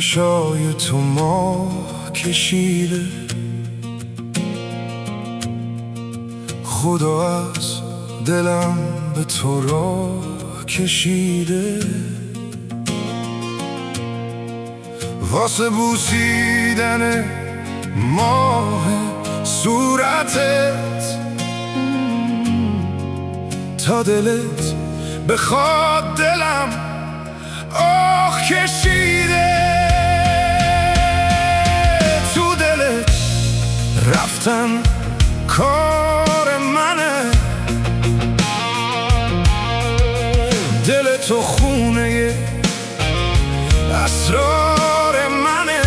چشای تو ماه کشیده، خدا از دلم به تو راه کشیده. واسه بوسیدن ماه صورتت تا دلت بخواد دلم آه کشیده. تو دلت رفتن کار منه، دل تو خونه اسرار منه.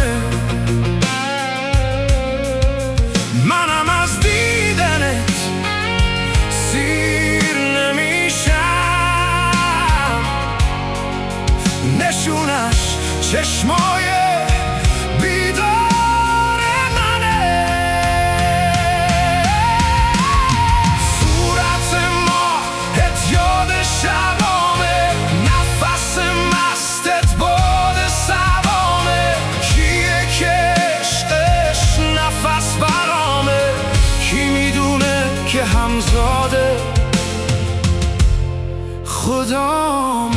منم از دیدنت سیر نمیشم، نشونش چشمای بیدار منه. صورت ماهت یاد شبامه، نفس مستت باد سبامه. کیه که عشقش نفس برامه، کی میدونه که همزاده خدامه.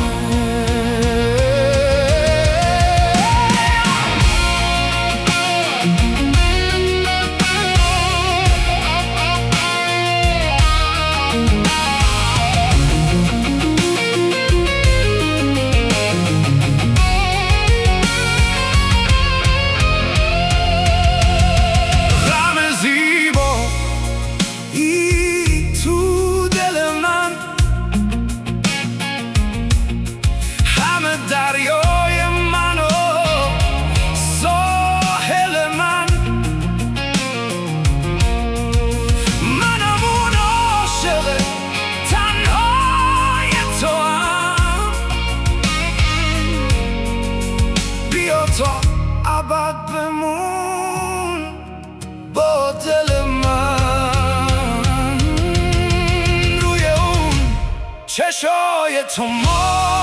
دریای من و ساحل من، منم اون عاشق تنهای تو هم. بیا تا ابد بمون با دل من، روی اون چشای تو